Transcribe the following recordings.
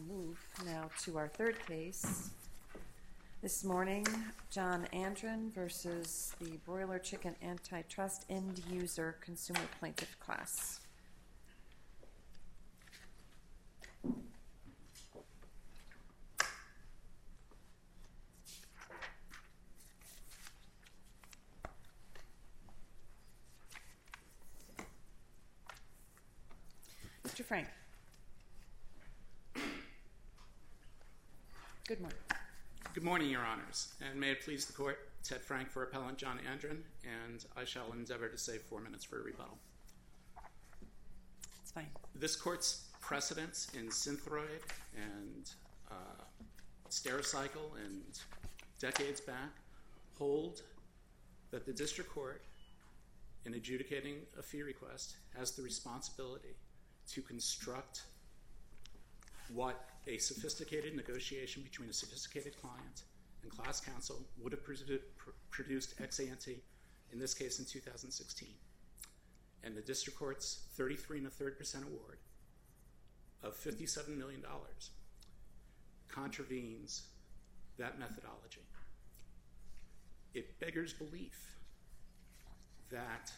move now to our third case. This morning, John Andren versus the Broiler Chicken Antitrust End User Consumer Plaintiff Class. Mr. Frank. Good morning. Good morning, Your Honors, and may it please the Court, Ted Frank for Appellant John Andren, and I shall endeavor to save 4 minutes for a rebuttal. It's fine. This Court's precedents in Synthroid and Stericycle and decades back hold that the District Court, in adjudicating a fee request, has the responsibility to construct what a sophisticated negotiation between a sophisticated client and class counsel would have produced ex ante, in this case in 2016. And the District Court's 33 1/3% award of $57 million contravenes that methodology. It beggars belief that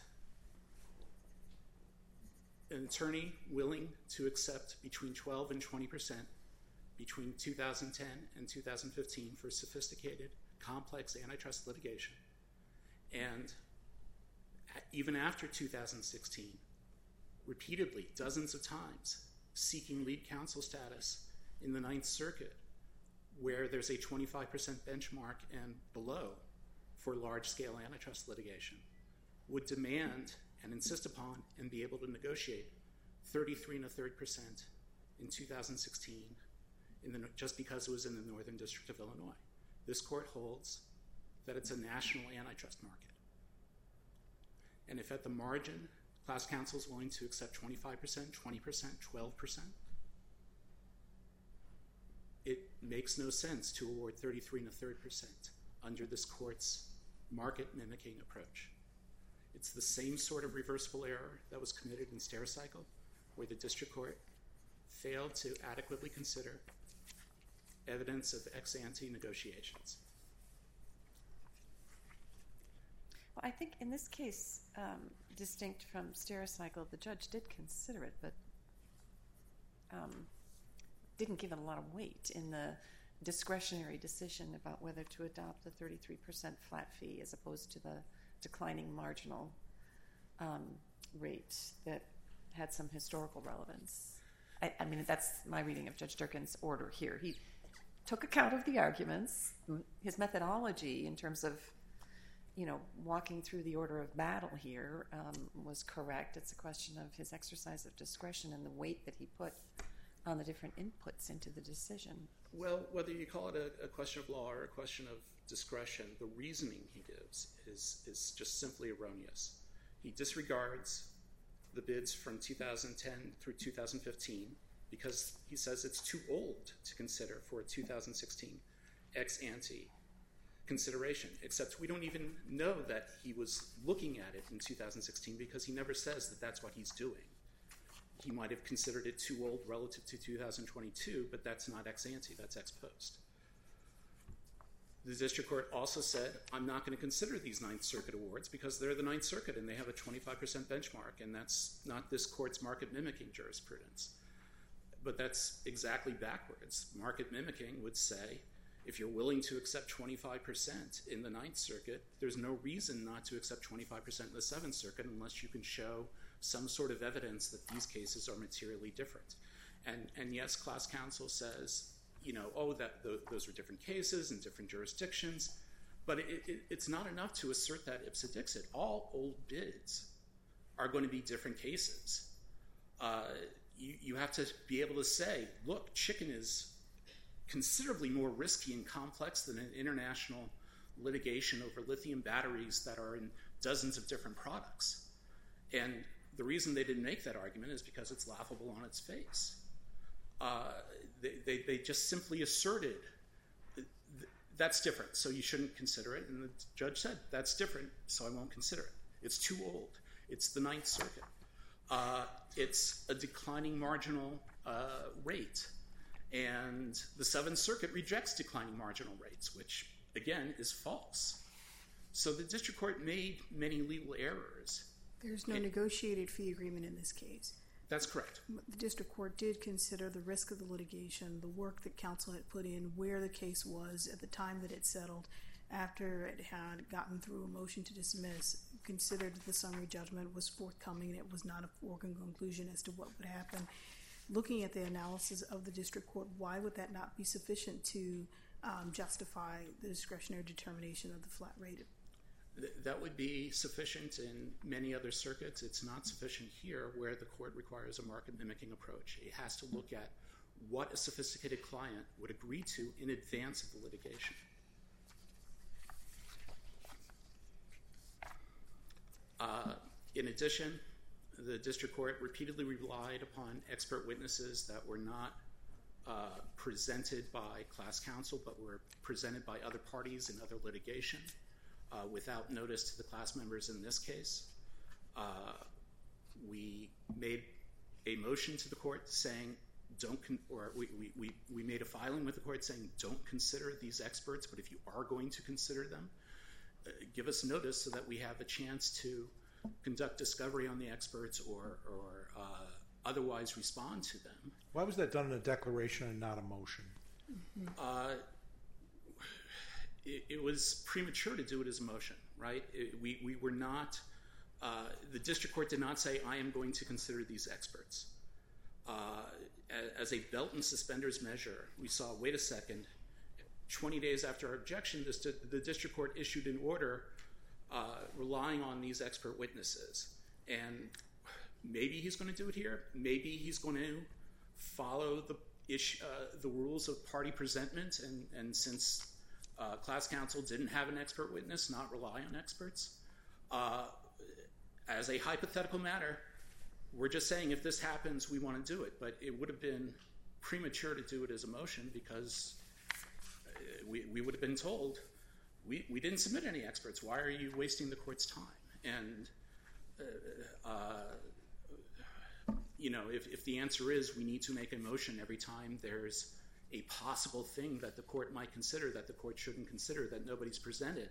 an attorney willing to accept between 12 and 20% between 2010 and 2015 for sophisticated, complex antitrust litigation, and even after 2016, repeatedly, dozens of times, seeking lead counsel status in the Ninth Circuit, where there's a 25% benchmark and below for large-scale antitrust litigation, would demand and insist upon and be able to negotiate 33 1/3% in 2016 just because it was in the Northern District of Illinois. This Court holds that it's a national antitrust market. And if at the margin, class counsel is willing to accept 25%, 20%, 12%, it makes no sense to award 33 1/3% under this Court's market-mimicking approach. It's the same sort of reversible error that was committed in Stericycle, where the District Court failed to adequately consider evidence of ex ante negotiations. Well, I think in this case, distinct from Stericycle, the judge did consider it, but didn't give it a lot of weight in the discretionary decision about whether to adopt the 33% flat fee as opposed to the declining marginal rate that had some historical relevance. I mean, that's my reading of Judge Durkin's order here. He took account of the arguments. His methodology in terms of, walking through the order of battle here was correct. It's a question of his exercise of discretion and the weight that he put on the different inputs into the decision. Well, whether you call it a question of law or a question of discretion, the reasoning he gives is just simply erroneous. He disregards the bids from 2010 through 2015 because he says it's too old to consider for a 2016 ex ante consideration, except we don't even know that he was looking at it in 2016 because he never says that that's what he's doing. He might have considered it too old relative to 2022, but that's not ex ante, that's ex post. The District Court also said, I'm not going to consider these Ninth Circuit awards because they're the Ninth Circuit and they have a 25% benchmark, and that's not this Court's market mimicking jurisprudence. But that's exactly backwards. Market mimicking would say, if you're willing to accept 25% in the Ninth Circuit, there's no reason not to accept 25% in the Seventh Circuit unless you can show some sort of evidence that these cases are materially different. And yes, class counsel says, those are different cases in different jurisdictions, but it's not enough to assert that ipsa dixit. All old bids are going to be different cases. You have to be able to say, look, chicken is considerably more risky and complex than an international litigation over lithium batteries that are in dozens of different products. And the reason they didn't make that argument is because it's laughable on its face. They just simply asserted that's different, so you shouldn't consider it. And the judge said, that's different, so I won't consider it. It's too old. It's the Ninth Circuit. It's a declining marginal rate. And the Seventh Circuit rejects declining marginal rates, which, again, is false. So the district court made many legal errors. There's no negotiated fee agreement in this case. That's correct. The district court did consider the risk of the litigation, the work that counsel had put in, where the case was at the time that it settled, after it had gotten through a motion to dismiss, considered that the summary judgment was forthcoming and it was not a foregone conclusion as to what would happen. Looking at the analysis of the district court, why would that not be sufficient to justify the discretionary determination of the flat rate? That would be sufficient in many other circuits. It's not sufficient here, where the court requires a market mimicking approach. It has to look at what a sophisticated client would agree to in advance of the litigation. In addition, the district court repeatedly relied upon expert witnesses that were not presented by class counsel, but were presented by other parties in other litigation without notice to the class members in this case. We made a motion to the court saying, we made a filing with the court saying, don't consider these experts, but if you are going to consider them, give us notice so that we have a chance to conduct discovery on the experts or otherwise respond to them. Why was that done in a declaration and not a motion? It was premature to do it as a motion, right? We were not, the district court did not say, I am going to consider these experts. As a belt and suspenders measure, we saw, wait a second, 20 days after our objection, the district court issued an order relying on these expert witnesses. And maybe he's going to do it here. Maybe he's going to follow the rules of party presentment, and since class counsel didn't have an expert witness, not rely on experts. As a hypothetical matter, we're just saying if this happens, we want to do it. But it would have been premature to do it as a motion because we would have been told, we didn't submit any experts. Why are you wasting the court's time? And if the answer is we need to make a motion every time there's a possible thing that the court might consider that the court shouldn't consider that nobody's presented,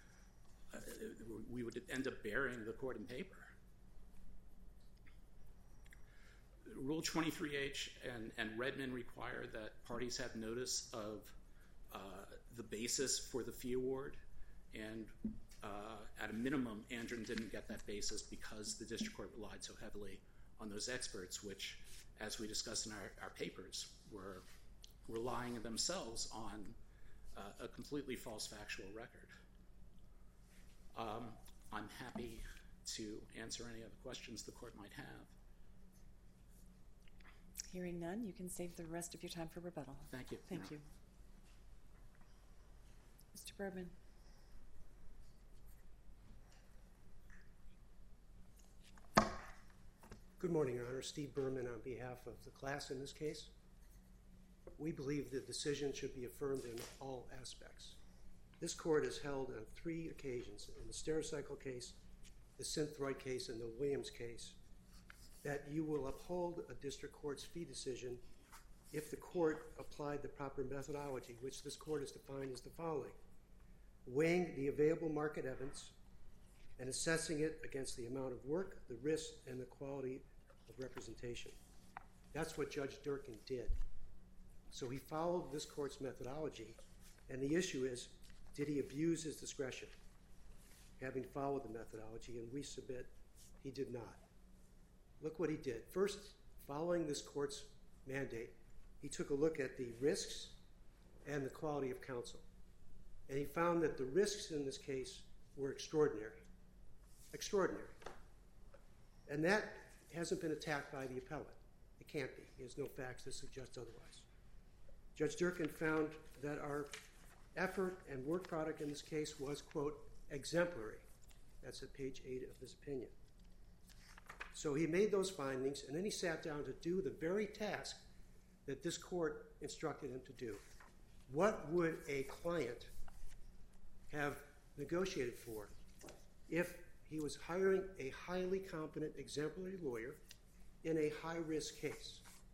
we would end up burying the court in paper. Rule 23H and Redmond require that parties have notice of the basis for the fee award, and at a minimum, Andren didn't get that basis because the district court relied so heavily on those experts, which, as we discussed in our papers, were relying themselves on a completely false factual record. I'm happy to answer any other questions the court might have. Hearing none, you can save the rest of your time for rebuttal. Thank you. Thank you. Mr. Berman. Good morning, Your Honor. Steve Berman on behalf of the class in this case. We believe the decision should be affirmed in all aspects. This court has held on 3 occasions, in the Stericycle case, the Synthroid case, and the Williams case, that you will uphold a district court's fee decision if the court applied the proper methodology, which this court has defined as the following: weighing the available market evidence and assessing it against the amount of work, the risk, and the quality of representation. That's what Judge Durkin did. So he followed this court's methodology, and the issue is, did he abuse his discretion, having followed the methodology? And we submit he did not. Look what he did. First, following this court's mandate, he took a look at the risks and the quality of counsel. And he found that the risks in this case were extraordinary. Extraordinary. And that hasn't been attacked by the appellate. It can't be. He has no facts to suggest otherwise. Judge Durkin found that our effort and work product in this case was, quote, exemplary. That's at page 8 of his opinion. So he made those findings, and then he sat down to do the very task that this court instructed him to do. What would a client have negotiated for if he was hiring a highly competent, exemplary lawyer in a high-risk case?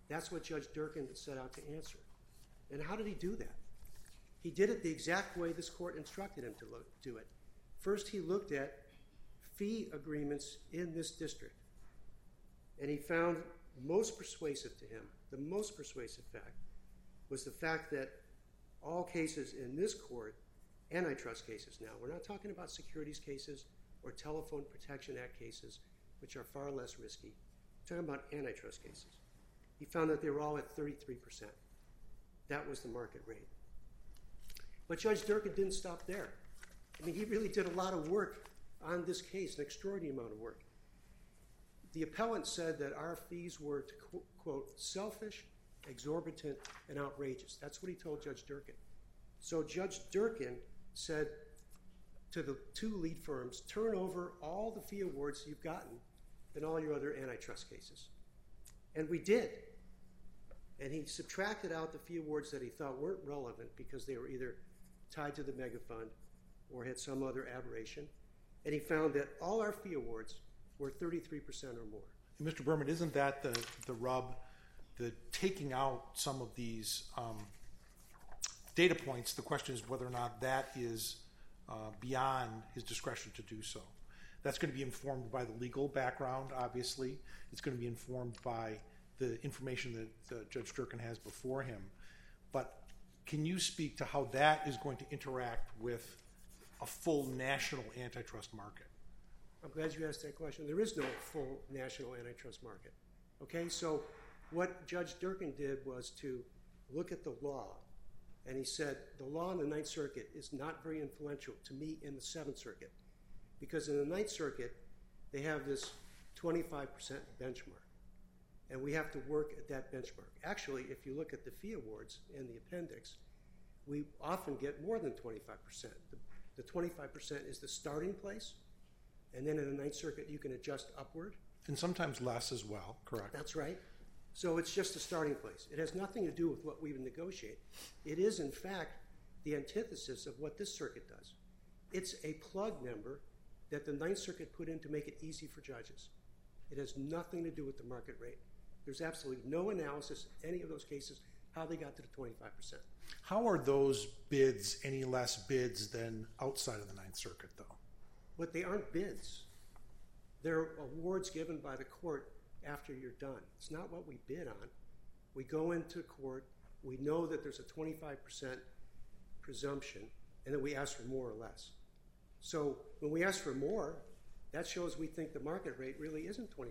That's what Judge Durkin set out to answer. And how did he do that? He did it the exact way this court instructed him to do it. First, he looked at fee agreements in this district, and he found most persuasive to him, the most persuasive fact, was the fact that all cases in this court, antitrust cases now, we're not talking about securities cases or Telephone Protection Act cases, which are far less risky. We're talking about antitrust cases. He found that they were all at 33%. That was the market rate. But Judge Durkin didn't stop there. I mean, he really did a lot of work on this case, an extraordinary amount of work. The appellant said that our fees were, to quote, selfish, exorbitant, and outrageous. That's what he told Judge Durkin. So Judge Durkin said to the two lead firms, turn over all the fee awards you've gotten in all your other antitrust cases. And we did. And he subtracted out the fee awards that he thought weren't relevant because they were either tied to the mega fund or had some other aberration. And he found that all our fee awards were 33% or more. And Mr. Berman, isn't that the rub, the taking out some of these data points? The question is whether or not that is beyond his discretion to do so. That's going to be informed by the legal background, obviously. It's going to be informed by the information that Judge Durkin has before him. But can you speak to how that is going to interact with a full national antitrust market? I'm glad you asked that question. There is no full national antitrust market. Okay, so what Judge Durkin did was to look at the law, and he said the law in the Ninth Circuit is not very influential to me in the Seventh Circuit, because in the Ninth Circuit they have this 25% benchmark, and we have to work at that benchmark. Actually, if you look at the fee awards in the appendix, we often get more than 25%. The 25% is the starting place, and then in the Ninth Circuit you can adjust upward. And sometimes less as well, correct? That's right. So it's just a starting place. It has nothing to do with what we would negotiate. It is, in fact, the antithesis of what this circuit does. It's a plug number that the Ninth Circuit put in to make it easy for judges. It has nothing to do with the market rate. There's absolutely no analysis in any of those cases how they got to the 25%. How are those bids any less bids than outside of the Ninth Circuit, though? But they aren't bids. They're awards given by the court after you're done. It's not what we bid on. We go into court, we know that there's a 25% presumption, and then we ask for more or less. So when we ask for more, that shows we think the market rate really isn't 25%.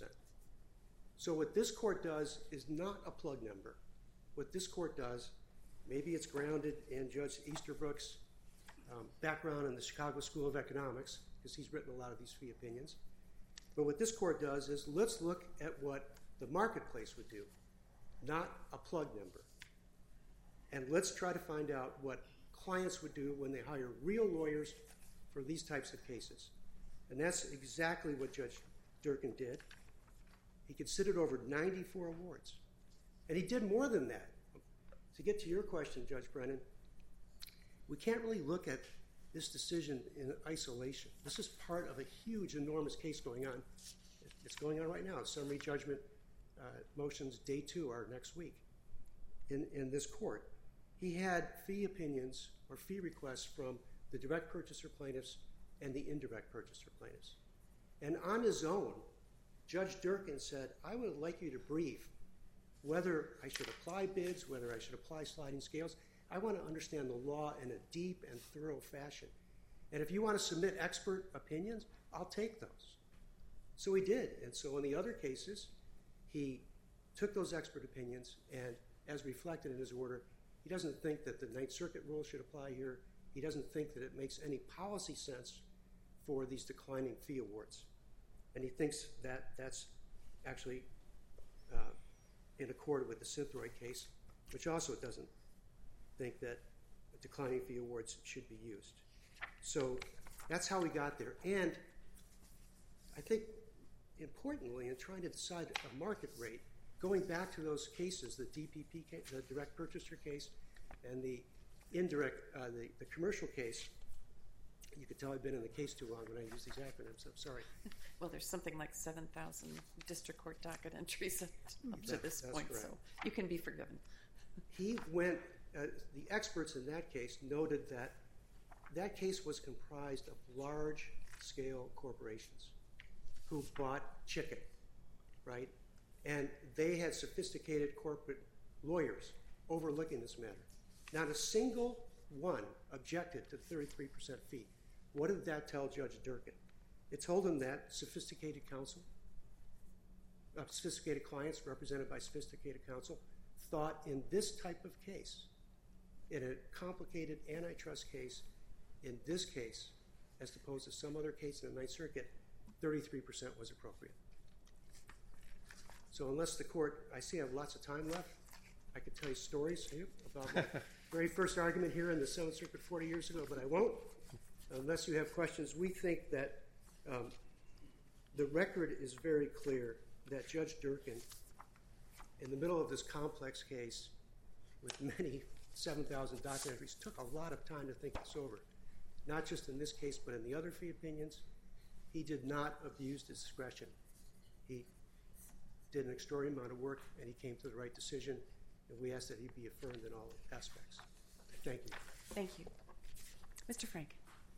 So what this court does is not a plug number. What this court does, maybe it's grounded in Judge Easterbrook's background in the Chicago School of Economics, because he's written a lot of these fee opinions. But what this court does is let's look at what the marketplace would do, not a plug number. And let's try to find out what clients would do when they hire real lawyers for these types of cases. And that's exactly what Judge Durkin did. He considered over 94 awards. And he did more than that. To get to your question, Judge Brennan, we can't really look at this decision in isolation. This is part of a huge, enormous case going on. It's going on right now. Summary judgment motions, day 2 are next week in this court. He had fee opinions or fee requests from the direct purchaser plaintiffs and the indirect purchaser plaintiffs. And on his own, Judge Durkin said, I would like you to brief whether I should apply bids, whether I should apply sliding scales. I want to understand the law in a deep and thorough fashion. And if you want to submit expert opinions, I'll take those. So he did. And so in the other cases, he took those expert opinions, and as reflected in his order, he doesn't think that the Ninth Circuit rule should apply here. He doesn't think that it makes any policy sense for these declining fee awards. And he thinks that that's actually in accord with the Synthroid case, which also doesn't think that declining fee awards should be used. So that's how we got there. And I think, importantly, in trying to decide a market rate, going back to those cases, the DPP case, the direct purchaser case, and the indirect, the commercial case, You could tell I've been in the case too long when I use these acronyms. I'm sorry. Well, there's something like 7,000 district court docket entries up to this point, correct. so you can be forgiven. He went, the experts in that case noted that that case was comprised of large-scale corporations who bought chicken, right? And they had sophisticated corporate lawyers overlooking this matter. Not a single one objected to the 33% fee. What did that tell Judge Durkin? It told him that sophisticated counsel, sophisticated clients represented by sophisticated counsel, thought in this type of case, in a complicated antitrust case, in this case, as opposed to some other case in the Ninth Circuit, 33% was appropriate. So unless the court, I see I have lots of time left, I could tell you stories here about my very first argument here in the Seventh Circuit 40 years ago, but I won't. Unless you have questions, we think that the record is very clear that Judge Durkin, in the middle of this complex case with many 7,000 docket entries, took a lot of time to think this over. Not just in this case, but in the other fee opinions. He did not abuse his discretion. He did an extraordinary amount of work, and he came to the right decision, and we ask that he be affirmed in all aspects. Thank you. Thank you. Mr. Frank.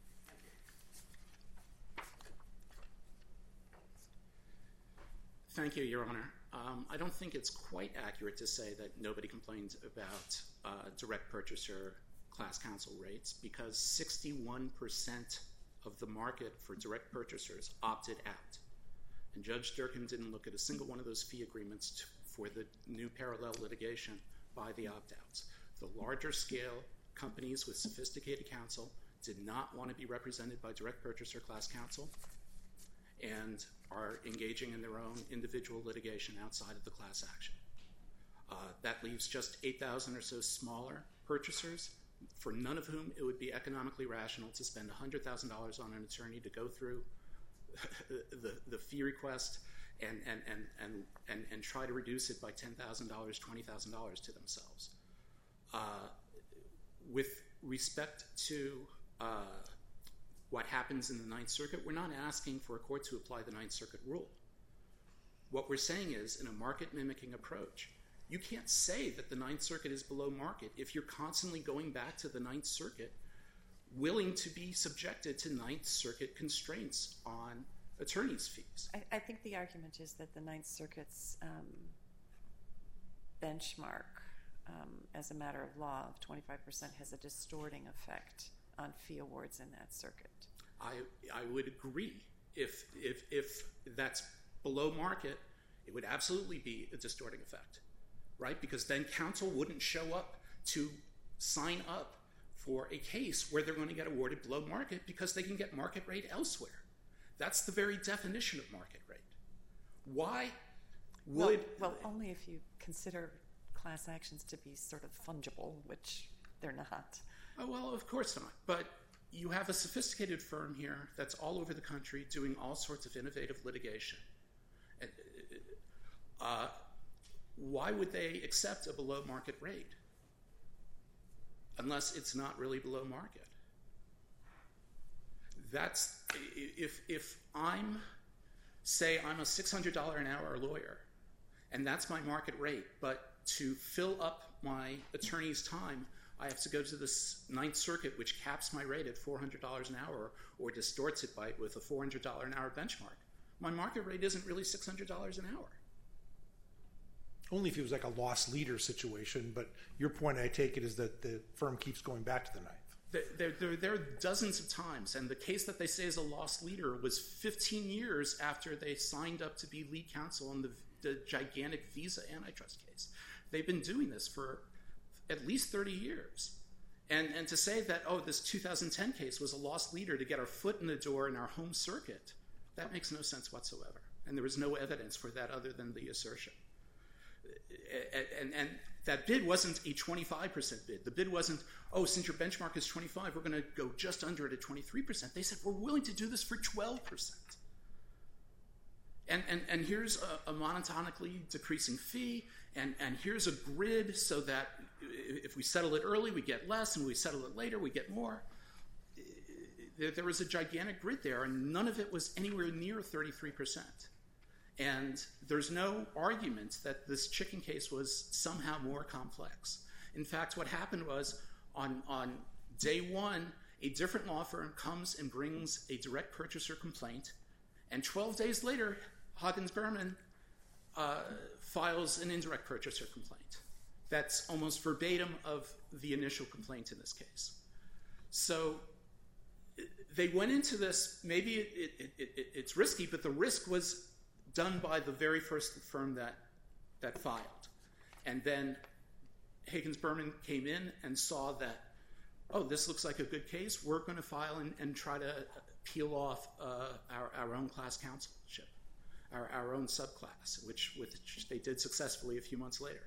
Thank you, Your Honor. I don't think it's quite accurate to say that nobody complained about direct purchaser class counsel rates, because 61% of the market for direct purchasers opted out. And Judge Durkin didn't look at a single one of those fee agreements for the new parallel litigation by the opt-outs. The larger scale companies with sophisticated counsel did not want to be represented by direct purchaser class counsel and are engaging in their own individual litigation outside of the class action. That leaves just 8,000 or so smaller purchasers, for none of whom it would be economically rational to spend $100,000 on an attorney to go through the fee request and try to reduce it by $10,000, $20,000 to themselves. With respect to what happens in the Ninth Circuit, we're not asking for a court to apply the Ninth Circuit rule. What we're saying is, in a market-mimicking approach, you can't say that the Ninth Circuit is below market if you're constantly going back to the Ninth Circuit willing to be subjected to Ninth Circuit constraints on attorneys' fees. I think the argument is that the Ninth Circuit's benchmark as a matter of law of 25% has a distorting effect on fee awards in that circuit. I would agree. If that's below market, it would absolutely be a distorting effect, right? Because then counsel wouldn't show up to sign up for a case where they're going to get awarded below market because they can get market rate elsewhere. That's the very definition of market rate. Why would... Well, only if you consider class actions to be sort of fungible, which they're not. Oh, well, of course not. But you have a sophisticated firm here that's all over the country doing all sorts of innovative litigation. Why would they accept a below market rate unless it's not really below market? That's, if I'm a $600 an hour lawyer, and that's my market rate, but to fill up my attorney's time, I have to go to this Ninth Circuit, which caps my rate at $400 an hour or distorts it with a $400 an hour benchmark. My market rate isn't really $600 an hour. Only if it was like a lost leader situation, but your point, I take it, is that the firm keeps going back to the Ninth. There are dozens of times, and the case that they say is a lost leader was 15 years after they signed up to be lead counsel in the gigantic Visa antitrust case. They've been doing this for at least 30 years. And to say that, oh, this 2010 case was a lost leader to get our foot in the door in our home circuit, that makes no sense whatsoever. And there was no evidence for that other than the assertion. And that bid wasn't a 25% bid. The bid wasn't, oh, since your benchmark is 25, we're going to go just under it at 23%. They said, we're willing to do this for 12%. And here's a monotonically decreasing fee, and here's a grid so that if we settle it early, we get less, and we settle it later, we get more. there was a gigantic grid there, and none of it was anywhere near 33%. And there's no argument that this chicken case was somehow more complex. In fact, what happened was on day one, a different law firm comes and brings a direct purchaser complaint, and 12 days later, Huggins Berman files an indirect purchaser complaint. That's almost verbatim of the initial complaint in this case. So they went into this, maybe it's risky, but the risk was done by the very first firm that filed. And then Huggins Berman came in and saw that, oh, this looks like a good case. We're going to file and try to peel off our own class counselship, our own subclass, which they did successfully a few months later.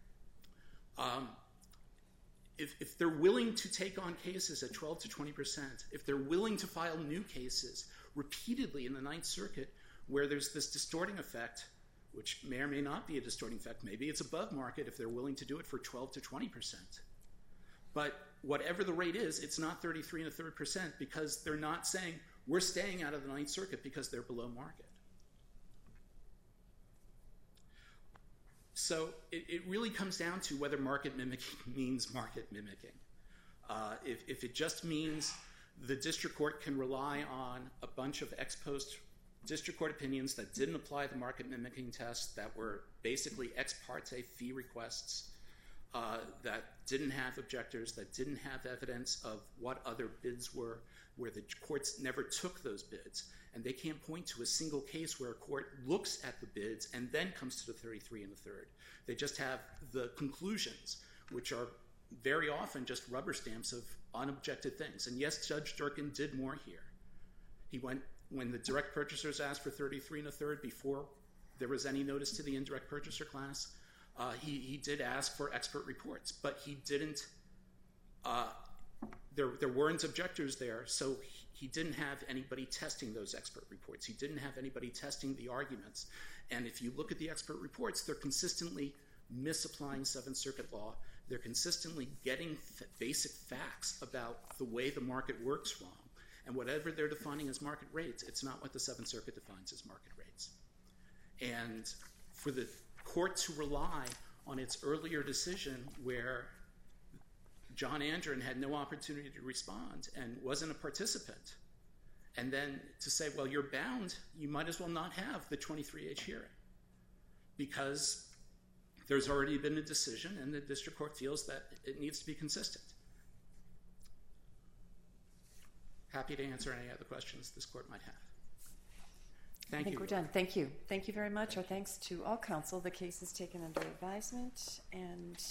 If they're willing to take on cases at 12 to 20%, if they're willing to file new cases repeatedly in the Ninth Circuit where there's this distorting effect, which may or may not be a distorting effect, maybe it's above market if they're willing to do it for 12 to 20%. But whatever the rate is, it's not 33 1/3% because they're not saying we're staying out of the Ninth Circuit because they're below market. So it really comes down to whether market mimicking means market mimicking. If it just means the district court can rely on a bunch of ex post district court opinions that didn't apply the market mimicking test, that were basically ex parte fee requests, that didn't have objectors, that didn't have evidence of what other bids were, where the courts never took those bids, and they can't point to a single case where a court looks at the bids and then comes to the 33 1/3. They just have the conclusions, which are very often just rubber stamps of unobjected things. And yes, Judge Durkin did more here. He went, when the direct purchasers asked for 33 1/3 before there was any notice to the indirect purchaser class, he did ask for expert reports, but he didn't, there weren't objectors there, so he didn't have anybody testing those expert reports. He didn't have anybody testing the arguments. And if you look at the expert reports, they're consistently misapplying Seventh Circuit law. They're consistently getting basic facts about the way the market works wrong. And whatever they're defining as market rates, it's not what the Seventh Circuit defines as market rates. And for the court to rely on its earlier decision where John Andren had no opportunity to respond and wasn't a participant, and then to say, well, you're bound, you might as well not have the 23H hearing because there's already been a decision and the district court feels that it needs to be consistent. Happy to answer any other questions this court might have. Thank you. I think we're done. Thank you. Thank you very much. Our thanks to all counsel. The case is taken under advisement and